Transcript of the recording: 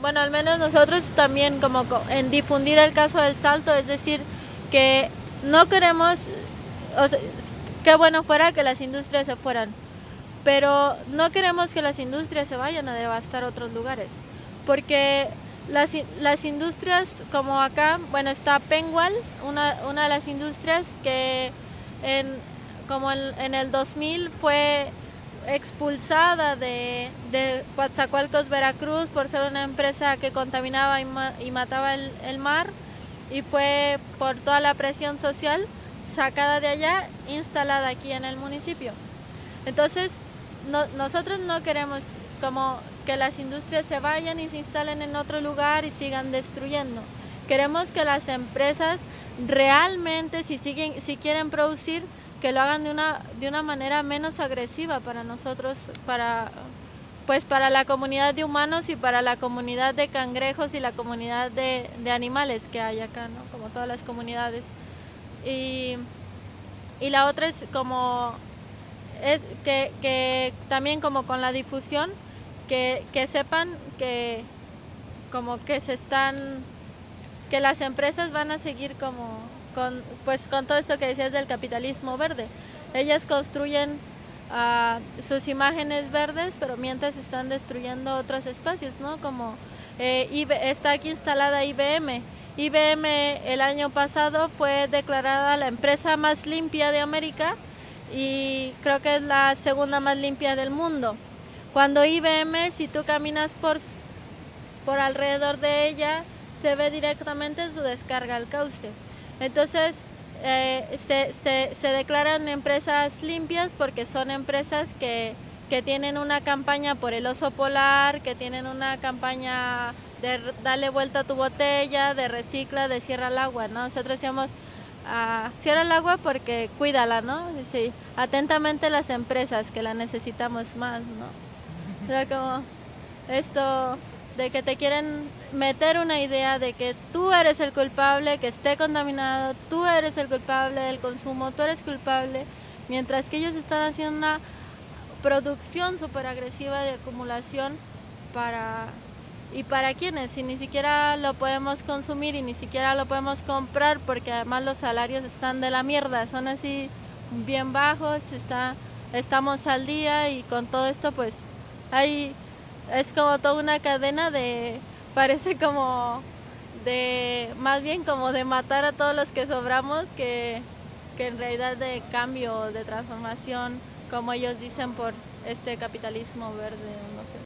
bueno, al menos nosotros también como en difundir el caso del Salto, es decir, que no queremos, o sea, qué bueno fuera que las industrias se fueran, pero no queremos que las industrias se vayan a devastar otros lugares, porque las industrias como acá, bueno, está Pengual, una de las industrias que como en el 2000 fue expulsada de Coatzacoalcos, Veracruz, por ser una empresa que contaminaba y mataba el mar, y fue por toda la presión social sacada de allá, instalada aquí en el municipio. Entonces, nosotros no queremos como que las industrias se vayan y se instalen en otro lugar y sigan destruyendo. Queremos que las empresas realmente, si quieren producir, que lo hagan de una manera menos agresiva para nosotros, pues para la comunidad de humanos y para la comunidad de cangrejos y la comunidad de animales que hay acá, ¿no? Como todas las comunidades. Y la otra es como es que también como con la difusión, que sepan que como que que las empresas van a seguir como con todo esto que decías del capitalismo verde. Ellas construyen sus imágenes verdes, pero mientras están destruyendo otros espacios, ¿no? Como está aquí instalada IBM. IBM el año pasado fue declarada la empresa más limpia de América y creo que es la segunda más limpia del mundo. Cuando IBM, si tú caminas por alrededor de ella, se ve directamente su descarga al cauce. Entonces, se declaran empresas limpias porque son empresas que tienen una campaña por el oso polar, que tienen una campaña de darle vuelta a tu botella, de recicla, de cierra el agua, ¿no? Nosotros decíamos, cierra el agua porque cuídala, ¿no? Sí, atentamente las empresas que la necesitamos más, ¿no? O sea, como esto de que te quieren meter una idea de que tú eres el culpable, que esté contaminado, tú eres el culpable del consumo, tú eres culpable, mientras que ellos están haciendo una producción súper agresiva de acumulación para quienes, si ni siquiera lo podemos consumir y ni siquiera lo podemos comprar porque además los salarios están de la mierda, son así bien bajos, estamos al día y con todo esto pues es como toda una cadena parece como más bien como de matar a todos los que sobramos que en realidad de cambio, de transformación, como ellos dicen, por este capitalismo verde, no sé.